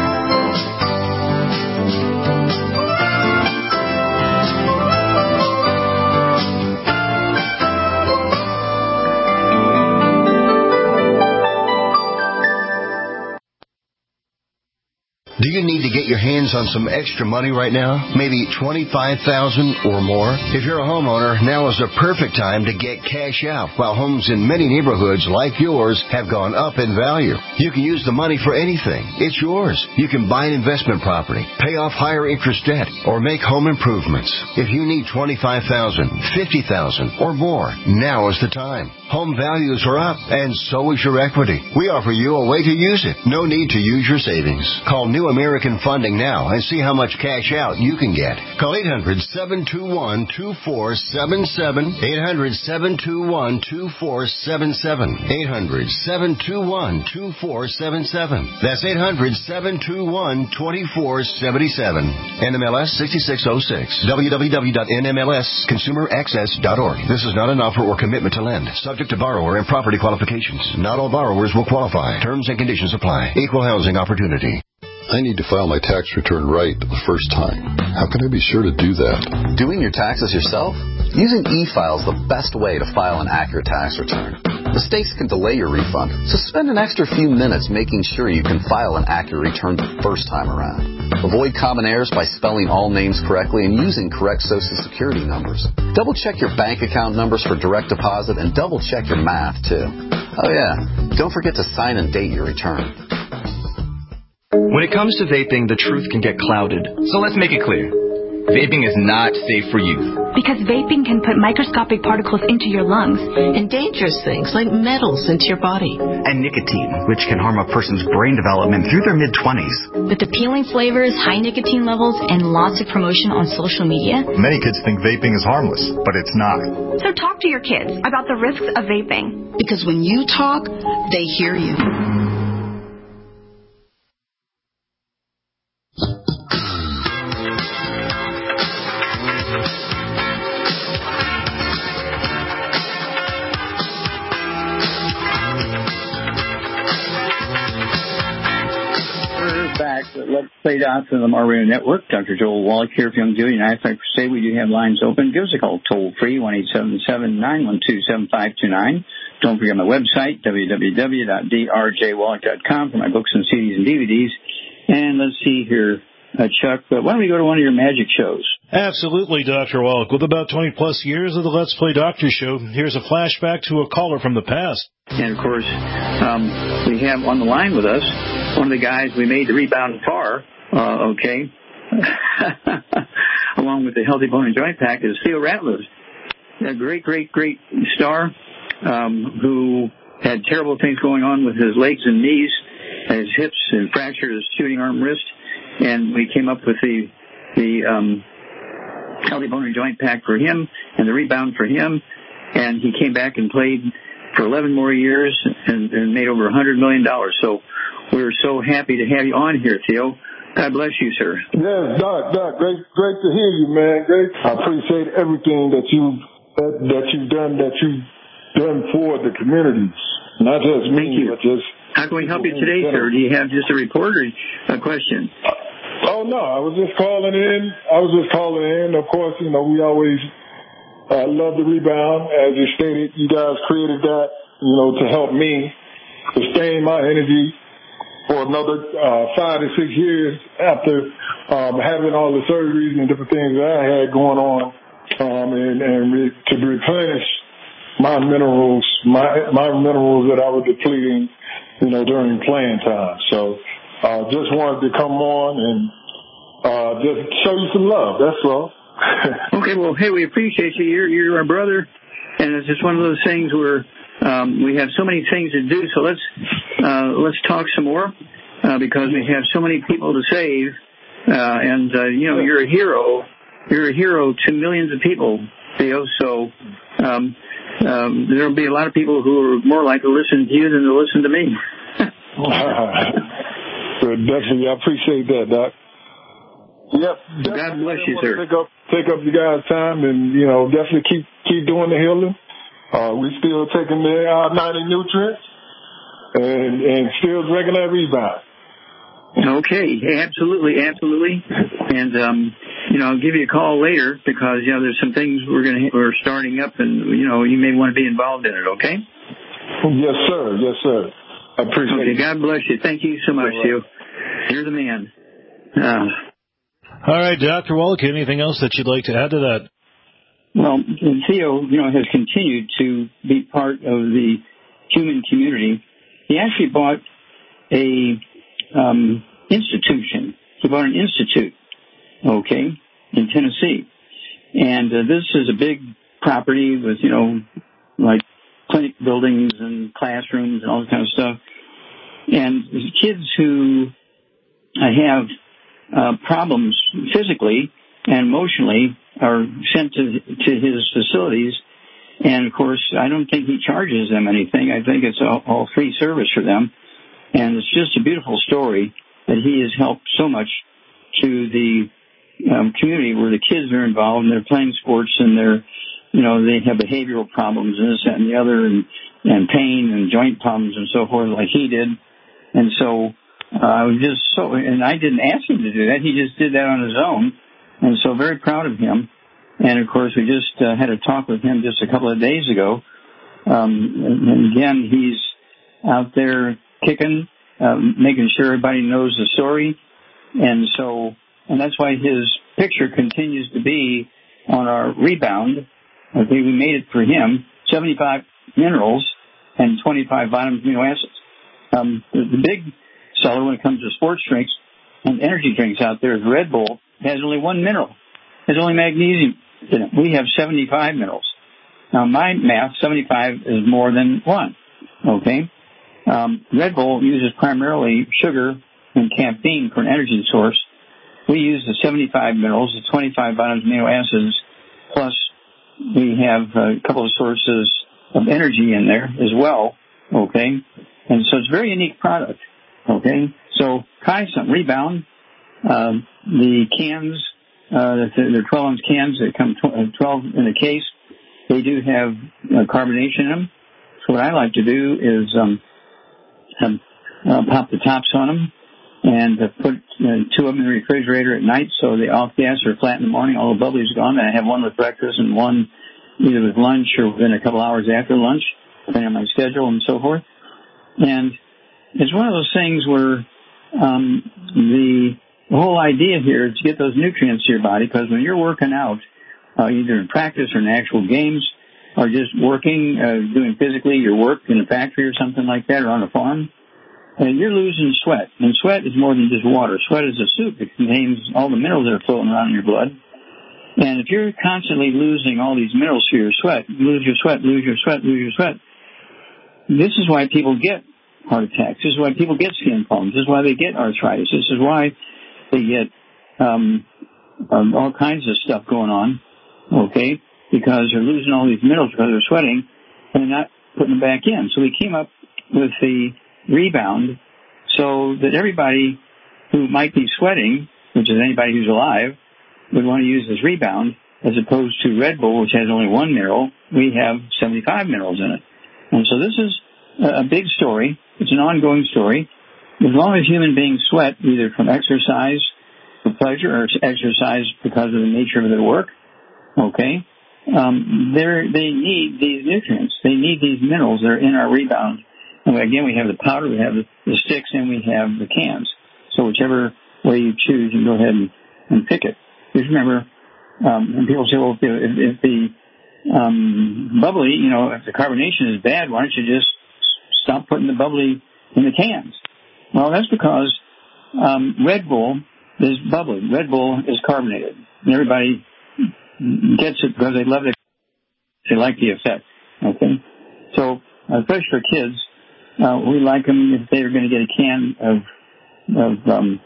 Do you need to get your hands on some extra money right now? Maybe twenty-five thousand dollars or more? If you're a homeowner, now is the perfect time to get cash out while homes in many neighborhoods like yours have gone up in value. You can use the money for anything. It's yours. You can buy an investment property, pay off higher interest debt, or make home improvements. If you need twenty-five thousand dollars, fifty thousand dollars, or more, now is the time. Home values are up, and so is your equity. We offer you a way to use it. No need to use your savings. Call New American Funding now and see how much cash out you can get. Call eight hundred, seven two one, two four seven seven, eight hundred, seven two one, two four seven seven, eight hundred, seven two one, two four seven seven. That's eight hundred, seven two one, two four seven seven. N M L S six six oh six. w w w dot n m l s consumer access dot org. This is not an offer or commitment to lend. Subject to borrower and property qualifications. Not all borrowers will qualify. Terms and conditions apply. Equal housing opportunity. I need to file my tax return right the first time. How can I be sure to do that? Doing your taxes yourself? Using e-file is the best way to file an accurate tax return. Mistakes can delay your refund, so spend an extra few minutes making sure you can file an accurate return the first time around. Avoid common errors by spelling all names correctly and using correct Social Security numbers. Double-check your bank account numbers for direct deposit and double-check your math, too. Oh, yeah, don't forget to sign and date your return. When it comes to vaping, the truth can get clouded. So let's make it clear. Vaping is not safe for youth. Because vaping can put microscopic particles into your lungs. And dangerous things like metals into your body. And nicotine, which can harm a person's brain development through their mid-twenties. With appealing flavors, high nicotine levels, and lots of promotion on social media. Many kids think vaping is harmless, but it's not. So talk to your kids about the risks of vaping. Because when you talk, they hear you. Let's Play Doctor on the Mario Network. Doctor Joel Wallach here for Young Judy and I Fight Crusade. We do have lines open. Give us a call toll free, one eight seven seven, nine one two, seven five two nine. Don't forget my website, w w w dot d r j wallach dot com for my books and C Ds and D V Ds. And let's see here. uh, Chuck. But why don't we go to one of your magic shows? Absolutely, Doctor Wallach. With about twenty-plus years of the Let's Play Doctor Show, here's a flashback to a caller from the past. And, of course, um, we have on the line with us one of the guys we made the Rebound Far, uh, okay, along with the Healthy Bone and Joint Pack, is Theo Ratliff. A great, great, great star um, who had terrible things going on with his legs and knees, his hips, and fractured his shooting arm wrist. And we came up with the the um, Healthy Bone and Joint Pack for him and the Rebound for him. And he came back and played for eleven more years and, and made over one hundred million dollars. So we're so happy to have you on here, Theo. God bless you, sir. Yes, Doc, Doc, great, great to hear you, man. Great. I appreciate everything that you that, that you've done, that you've done for the communities, not just me, Thank you. but just. How can we help you today, sir? Do you have just a report or a question? Oh no, I was just calling in. I was just calling in. Of course, you know we always uh, love the Rebound, as you stated. You guys created that, you know, to help me sustain my energy for another uh, five to six years after um, having all the surgeries and different things that I had going on, um, and, and re- to replenish my minerals, my my minerals that I was depleting, you know, during playing time. So, uh, just wanted to come on and uh, just show you some love. That's all. Okay. Well, hey, we appreciate you. You're you're our brother, and it's just one of those things where. Um, we have so many things to do, so let's uh, let's talk some more uh, because we have so many people to save. Uh, and uh, you know, you're a hero. You're a hero to millions of people, Theo. So um, um, there'll be a lot of people who are more likely to listen to you than to listen to me. So definitely, I appreciate that, Doc. Yep. God bless you, sir. Take up, take up you guys' time, and you know, definitely keep keep doing the healing. Uh, we still taking the uh, ninety nutrients and, and still drinking that Rebound. Okay, absolutely, absolutely. And, um, you know, I'll give you a call later because, you know, there's some things we're going to, we're starting up and, you know, you may want to be involved in it, okay? Yes, sir. Yes, sir. I appreciate okay, it. God bless you. Thank you so much, Theo. You're the man. Uh, All right, Doctor Wallach, anything else that you'd like to add to that? Well, Theo, you know, has continued to be part of the human community. He actually bought a um, institution. He bought an institute, okay, in Tennessee. And uh, this is a big property with, you know, like clinic buildings and classrooms and all that kind of stuff. And kids who have uh, problems physically and emotionally are sent to to his facilities, and of course, I don't think he charges them anything. I think it's all, all free service for them, and it's just a beautiful story that he has helped so much to the um, community where the kids are involved and they're playing sports and they're, you know, they have behavioral problems and this, that, and the other, and and pain and joint problems and so forth, like he did, and so uh, I was just so, and I didn't ask him to do that. He just did that on his own. And so very proud of him. And, of course, we just uh, had a talk with him just a couple of days ago. Um, and, and, again, he's out there kicking, um, making sure everybody knows the story. And so, and that's why his picture continues to be on our Rebound. I think we made it for him, seventy-five minerals and twenty-five vitamin amino acids. Um, the, the big seller when it comes to sports drinks and energy drinks out there is Red Bull. It has only one mineral. There's only magnesium in it. We have seventy-five minerals. Now, my math, seventy-five is more than one. Okay? Um, Red Bull uses primarily sugar and caffeine for an energy source. We use the seventy-five minerals, the twenty-five vitamins, amino acids, plus we have a couple of sources of energy in there as well. Okay? And so it's a very unique product. Okay? So, try some Rebound. Um, the cans, uh, they're twelve ounce cans that come twelve in a case. They do have uh, carbonation in them. So what I like to do is um, have, uh, pop the tops on them and uh, put uh, two of them in the refrigerator at night so the off gas are flat in the morning. All the bubbly's gone. And I have one with breakfast and one either with lunch or within a couple hours after lunch, depending on my schedule and so forth. And it's one of those things where um, the the whole idea here is to get those nutrients to your body, because when you're working out, uh, either in practice or in actual games, or just working, uh, doing physically your work in a factory or something like that, or on a farm, and you're losing sweat. And sweat is more than just water. Sweat is a soup. It contains all the minerals that are floating around in your blood. And if you're constantly losing all these minerals through your sweat, lose your sweat, lose your sweat, lose your sweat, this is why people get heart attacks. This is why people get skin problems. This is why they get arthritis. This is why they get um, um, all kinds of stuff going on, okay, because they're losing all these minerals because they're sweating and they're not putting them back in. So we came up with the rebound so that everybody who might be sweating, which is anybody who's alive, would want to use this rebound as opposed to Red Bull, which has only one mineral. We have seventy-five minerals in it. And so this is a big story. It's an ongoing story. As long as human beings sweat, either from exercise for pleasure or exercise because of the nature of their work, okay, um, they're, they need these nutrients. They need these minerals that are in our rebound. And again, we have the powder, we have the, the sticks, and we have the cans. So whichever way you choose, you go ahead and, and pick it. Just remember, um, when people say, well, if, if the um, bubbly, you know, if the carbonation is bad, why don't you just stop putting the bubbly in the cans? Well, that's because um, Red Bull is bubbly. Red Bull is carbonated. And everybody gets it because they love it. They like the effect. Okay? So, especially for kids, uh, we like them if they're going to get a can of, of um,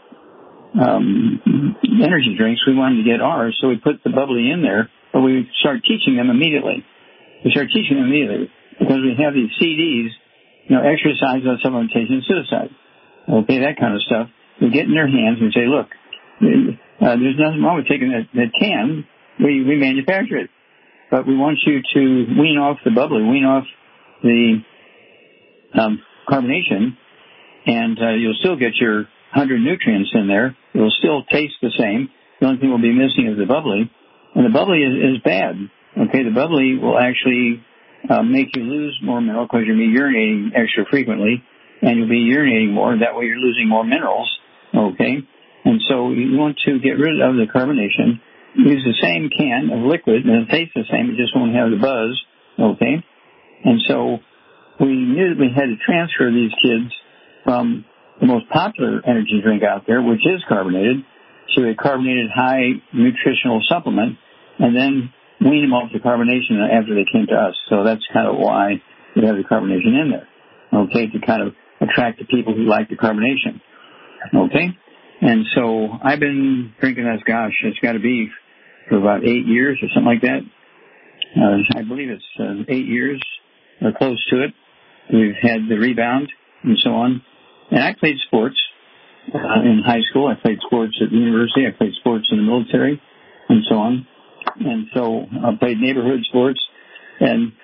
um, energy drinks. We want them to get ours, so we put the bubbly in there, but we start teaching them immediately. We start teaching them immediately because we have these C Ds, you know, exercise on supplementation and suicide. Okay, that kind of stuff. We get in their hands and say, look, uh, there's nothing wrong with taking that, that can. We, we manufacture it. But we want you to wean off the bubbly, wean off the um, carbonation, and uh, you'll still get your one hundred nutrients in there. It will still taste the same. The only thing we'll be missing is the bubbly. And the bubbly is, is bad. Okay, the bubbly will actually uh, make you lose more mineral because you'll be urinating extra frequently, and you'll be urinating more. That way you're losing more minerals. Okay, and so you want to get rid of the carbonation. Use the same can of liquid, and it tastes the same. It just won't have the buzz. Okay, and so we knew that we had to transfer these kids from the most popular energy drink out there, which is carbonated, to a carbonated high nutritional supplement, and then wean them off the carbonation after they came to us. So that's kind of why we have the carbonation in there, okay, to kind of attract the people who like the carbonation, okay? And so I've been drinking this, gosh, it's got to be for about eight years or something like that. Uh, I believe it's uh, eight years or close to it. We've had the rebound and so on. And I played sports uh, in high school. I played sports at the university. I played sports in the military and so on. And so I played neighborhood sports. And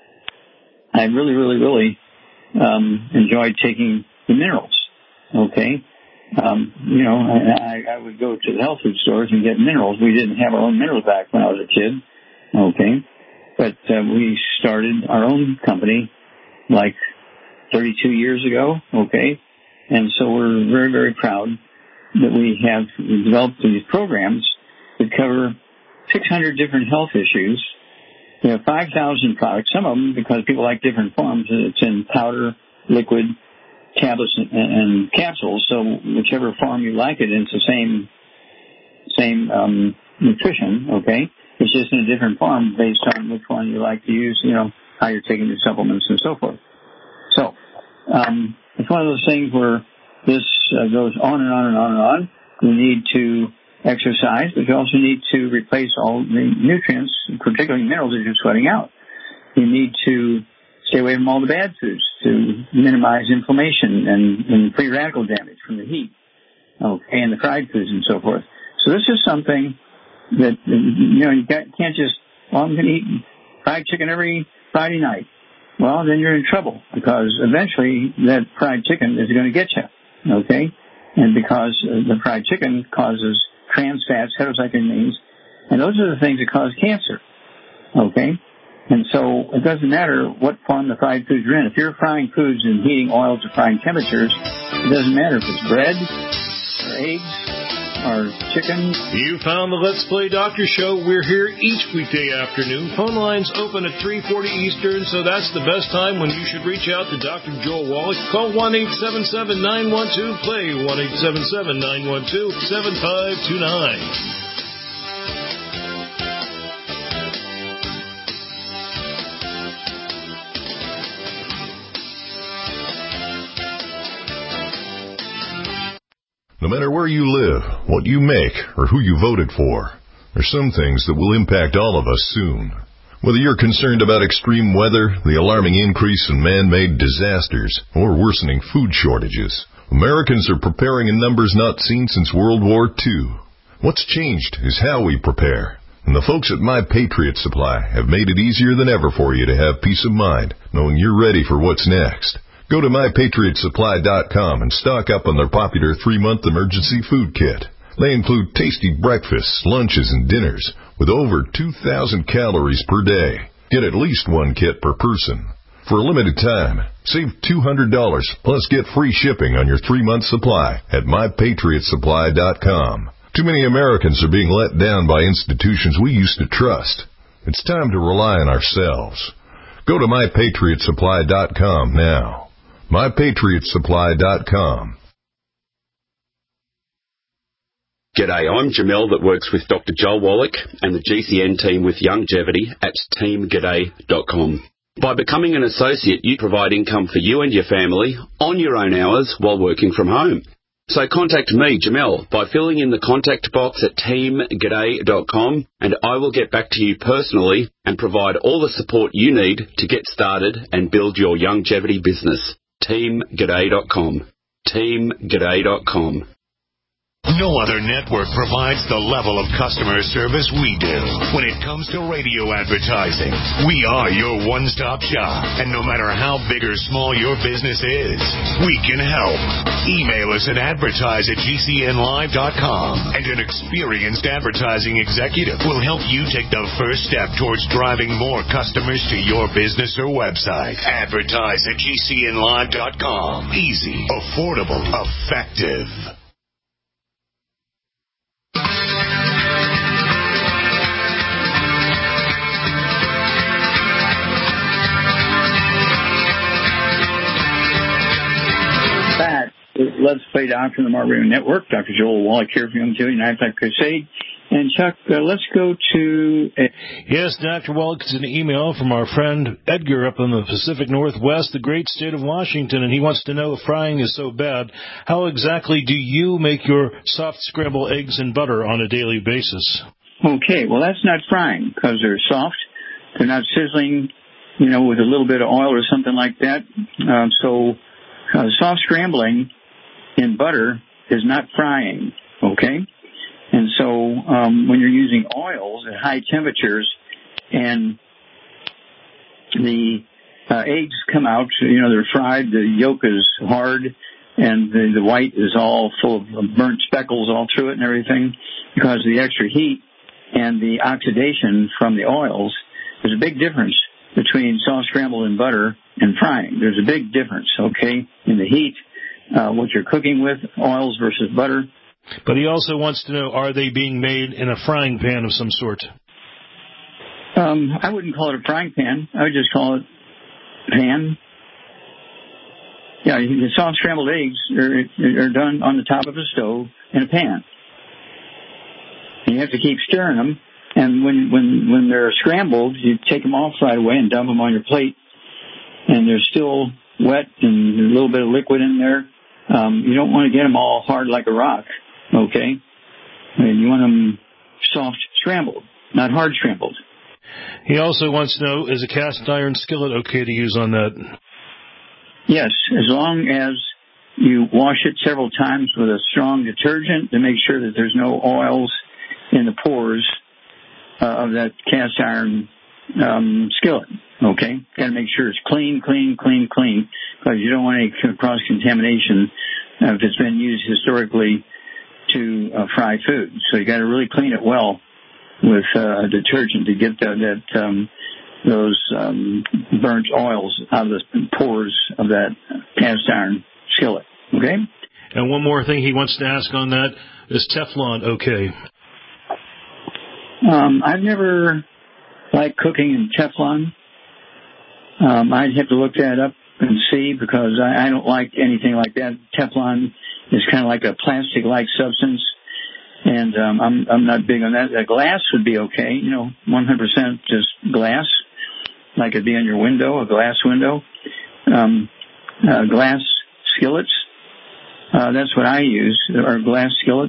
I really, really, really um, enjoyed taking the minerals, okay? Um, you know, I, I would go to the health food stores and get minerals. We didn't have our own minerals back when I was a kid, okay? But uh, we started our own company like thirty-two years ago, okay? And so we're very, very proud that we have developed these programs that cover six hundred different health issues. We have five thousand products, some of them because people like different forms. It's in powder, liquid, tablets, and, and capsules. So whichever form you like it, it's the same same um, nutrition, okay? It's just in a different form based on which one you like to use, you know, how you're taking your supplements and so forth. So um, it's one of those things where this uh, goes on and on and on and on. We need to exercise, but you also need to replace all the nutrients, particularly minerals, that you're sweating out. You need to stay away from all the bad foods to minimize inflammation and, and free radical damage from the heat, okay, and the fried foods and so forth. So this is something that, you know, you can't just, well, I'm going to eat fried chicken every Friday night. Well, then you're in trouble because eventually that fried chicken is going to get you, okay? And because the fried chicken causes trans fats, heterocyclines, and those are the things that cause cancer, okay? And so it doesn't matter what form the fried foods are in. If you're frying foods and heating oil to frying temperatures, it doesn't matter if it's bread or eggs our chickens. You found the Let's Play Doctor Show. We're here each weekday afternoon. Phone lines open at three forty Eastern, so that's the best time when you should reach out to Doctor Joel Wallach. Call one eight seven seven, nine one two, play, one eight seven seven, nine one two, seven five two nine. No matter where you live, what you make, or who you voted for, there's some things that will impact all of us soon. Whether you're concerned about extreme weather, the alarming increase in man-made disasters, or worsening food shortages, Americans are preparing in numbers not seen since World War Two. What's changed is how we prepare. And the folks at My Patriot Supply have made it easier than ever for you to have peace of mind, knowing you're ready for what's next. Go to my patriot supply dot com and stock up on their popular three-month emergency food kit. They include tasty breakfasts, lunches, and dinners with over two thousand calories per day. Get at least one kit per person. For a limited time, save two hundred dollars plus get free shipping on your three-month supply at my patriot supply dot com. Too many Americans are being let down by institutions we used to trust. It's time to rely on ourselves. Go to my patriot supply dot com now. my patriot supply dot com. G'day, I'm Jamel that works with Doctor Joel Wallach and the G C N team with Longevity at team g'day dot com. By becoming an associate, you provide income for you and your family on your own hours while working from home. So contact me, Jamel, by filling in the contact box at team g'day dot com, and I will get back to you personally and provide all the support you need to get started and build your longevity business. team g'day dot com. team g'day dot com. No other network provides the level of customer service we do. When it comes to radio advertising, we are your one-stop shop. And no matter how big or small your business is, we can help. Email us at advertise at g c n live dot com, and an experienced advertising executive will help you take the first step towards driving more customers to your business or website. Advertise at g c n live dot com. Easy, affordable, effective. Back with Let's Play Doctor on the Mark Radio Network. Doctor Joel Wallach here from Longevity Lifetime Crusade. And Chuck, uh, let's go to... Uh, yes, Doctor Wallach, it's an email from our friend Edgar up in the Pacific Northwest, the great state of Washington, and he wants to know if frying is so bad, how exactly do you make your soft scrambled eggs and butter on a daily basis? Okay, well, that's not frying because they're soft. They're not sizzling, you know, with a little bit of oil or something like that. Um, so uh, soft scrambling in butter is not frying, okay? And so um, when you're using oils at high temperatures and the uh, eggs come out, you know, they're fried, the yolk is hard, and the, the white is all full of burnt speckles all through it and everything because of the extra heat and the oxidation from the oils. There's a big difference between soft scrambled in butter and frying. There's a big difference, okay, in the heat, uh, what you're cooking with, oils versus butter. But he also wants to know, are they being made in a frying pan of some sort? Um, I wouldn't call it a frying pan. I would just call it pan. Yeah, the soft scrambled eggs are, are done on the top of a stove in a pan. And you have to keep stirring them. And when, when, when they're scrambled, you take them off right away and dump them on your plate. And they're still wet and there's a little bit of liquid in there. Um, you don't want to get them all hard like a rock, okay? And you want them soft scrambled, not hard scrambled. He also wants to know, is a cast iron skillet okay to use on that? Yes, as long as you wash it several times with a strong detergent to make sure that there's no oils in the pores uh, of that cast iron um, skillet, okay? Got to make sure it's clean, clean, clean, clean, because you don't want any cross-contamination uh, if it's been used historically to uh, fry food. So you got to really clean it well with uh, detergent to get the, that um, those um, burnt oils out of the pores of that cast iron skillet. Okay? And one more thing he wants to ask on that. Is Teflon okay? Um, I've never liked cooking in Teflon. Um, I'd have to look that up and see because I, I don't like anything like that. Teflon is kind of like a plastic-like substance, and um, I'm I'm not big on that. The glass would be okay, you know, one hundred percent just glass, like it'd be on your window, a glass window. Um, uh, glass skillets, uh, that's what I use, are glass skillets.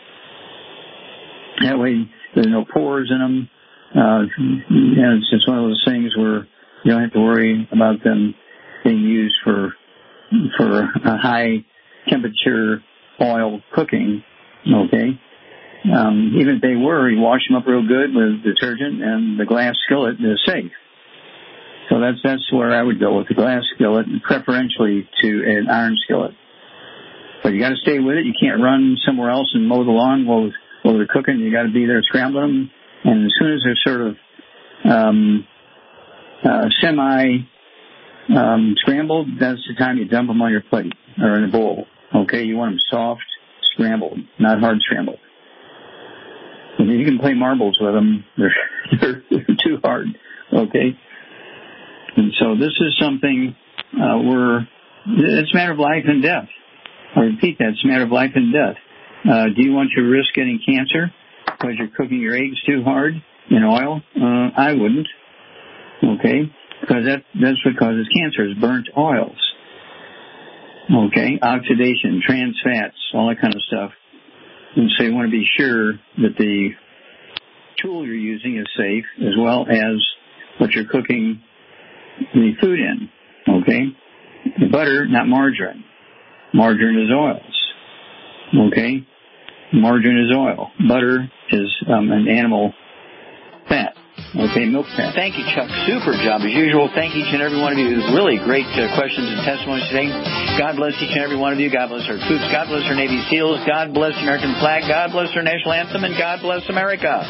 That way there's no pores in them. Uh, and it's just one of those things where you don't have to worry about them being used for for a high temperature oil cooking. Okay, um, even if they were, you wash them up real good with detergent, and the glass skillet is safe. So that's that's where I would go with the glass skillet, preferentially to an iron skillet. But you got to stay with it. You can't run somewhere else and mow the lawn while while they're cooking. You got to be there scrambling them, and as soon as they're sort of um, uh, semi Um, scrambled, that's the time you dump them on your plate or in a bowl. Okay, you want them soft, scrambled, not hard scrambled. And you can play marbles with them. They're, they're, they're too hard. Okay, and so this is something uh, where it's a matter of life and death. I repeat that, it's a matter of life and death. Uh, do you want to risk getting cancer because you're cooking your eggs too hard in oil? Uh, I wouldn't. Okay. Because that, that's what causes cancer, is burnt oils. Okay, oxidation, trans fats, all that kind of stuff. And so you want to be sure that the tool you're using is safe, as well as what you're cooking the food in. Okay, the butter, not margarine. Margarine is oils. Okay, margarine is oil. Butter is um, an animal fat. Okay, milk fat. Thank you, Chuck. Super job as usual. Thank each and every one of you. Really great uh, questions and testimonies today. God bless each and every one of you. God bless our troops. God bless our Navy SEALs. God bless the American flag. God bless our national anthem. And God bless America.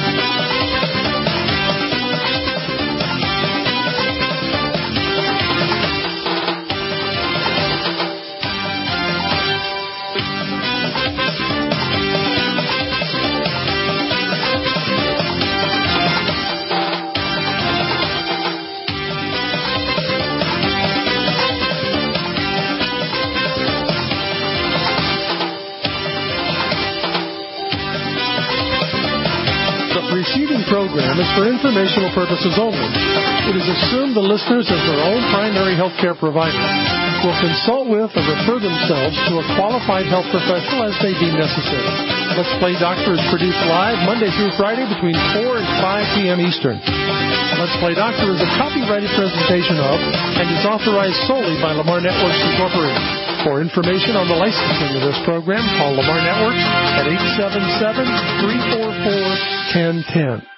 Program is for informational purposes only. It is assumed the listeners, as their own primary health care provider, will consult with or refer themselves to a qualified health professional as they deem necessary. Let's Play Doctor is produced live Monday through Friday between four and five p.m. Eastern. Let's Play Doctor is a copyrighted presentation of and is authorized solely by Lamar Networks Incorporated. For information on the licensing of this program, call Lamar Networks at eight seven seven, three four four, one zero one zero.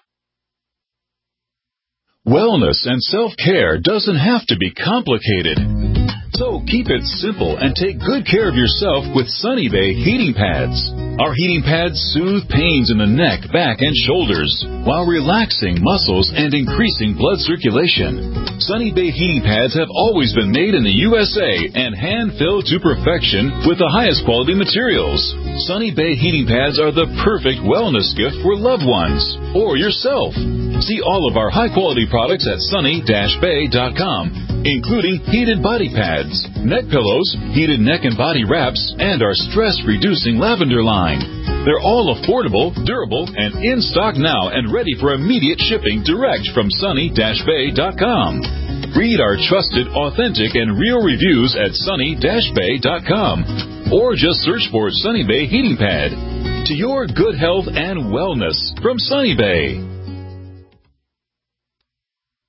Wellness and self-care doesn't have to be complicated. So keep it simple and take good care of yourself with Sunny Bay heating pads. Our heating pads soothe pains in the neck, back, and shoulders while relaxing muscles and increasing blood circulation. Sunny Bay heating pads have always been made in the U S A and hand-filled to perfection with the highest quality materials. Sunny Bay heating pads are the perfect wellness gift for loved ones or yourself. See all of our high-quality products at sunny dash bay dot com, including heated body pads, neck pillows, heated neck and body wraps, and our stress-reducing lavender line. They're all affordable, durable, and in stock now and ready for immediate shipping direct from sunny dash bay dot com. Read our trusted, authentic, and real reviews at sunny dash bay dot com or just search for Sunny Bay Heating Pad. To your good health and wellness from Sunny Bay.